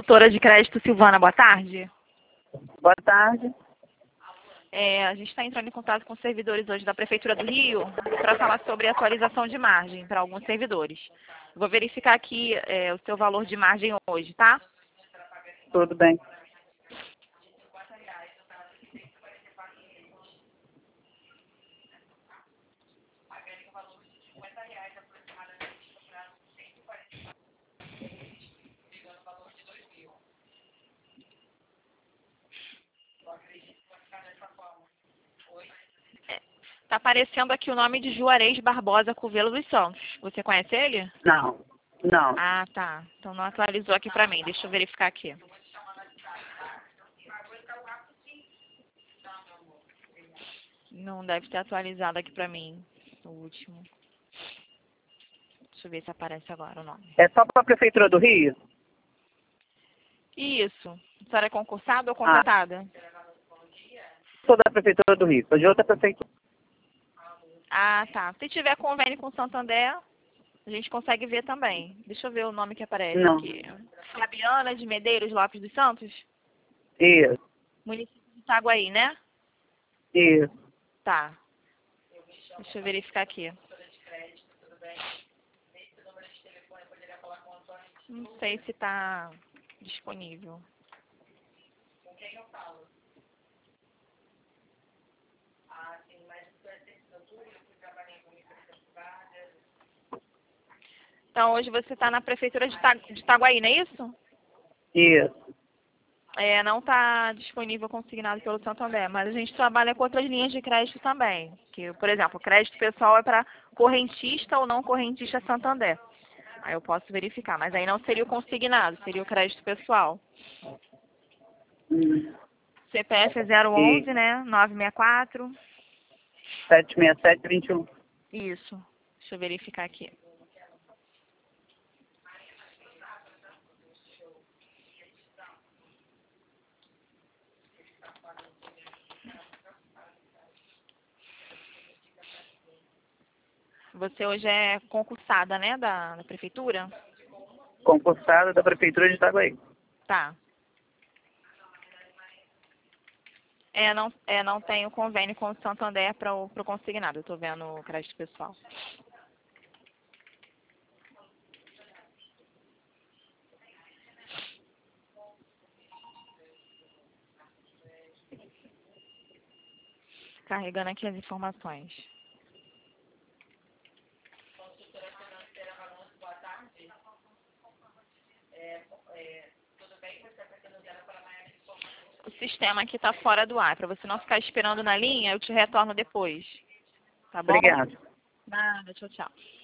Consultora de crédito Silvana, boa tarde. Boa tarde. A gente está entrando em contato com os servidores hoje da Prefeitura do Rio para falar sobre a atualização de margem para alguns servidores. Vou verificar aqui o seu valor de margem hoje, tá? Tudo bem. Está aparecendo aqui o nome de Juarez Barbosa Covelo dos Santos. Você conhece ele? Não. Ah, tá. Então não atualizou aqui para mim. Deixa eu verificar aqui. Não deve ter atualizado aqui para mim o último. Deixa eu ver se aparece agora o nome. É só para a Prefeitura do Rio? Isso. A senhora é concursada ou contratada? Sou da Prefeitura do Rio, sou de outra prefeitura. Ah, tá. Se tiver convênio com Santander, a gente consegue ver também. Deixa eu ver o nome que aparece Não. aqui. Fabiana de Medeiros Lopes dos Santos? Isso, Município de Itaguaí, né? isso. Tá. Deixa eu verificar aqui. Não sei se está disponível. Então, hoje você está na Prefeitura de Itaguaí, não é isso? Isso. Não está disponível consignado pelo Santander, mas a gente trabalha com outras linhas de crédito também. Que, por exemplo, o crédito pessoal é para correntista ou não correntista Santander. Aí eu posso verificar, mas aí não seria o consignado, seria o crédito pessoal. CPF é 011, né? 964. 76721. Isso. Deixa eu verificar aqui. Você hoje é concursada, né, da Prefeitura? Concursada da Prefeitura de Itaguaí. Tá. Não tenho convênio com o Santander para o consignado. Eu tô vendo o crédito pessoal. Carregando aqui as informações. O sistema aqui está fora do ar. Para você não ficar esperando na linha, eu te retorno depois. Tá bom? Obrigado. Nada, tchau, tchau.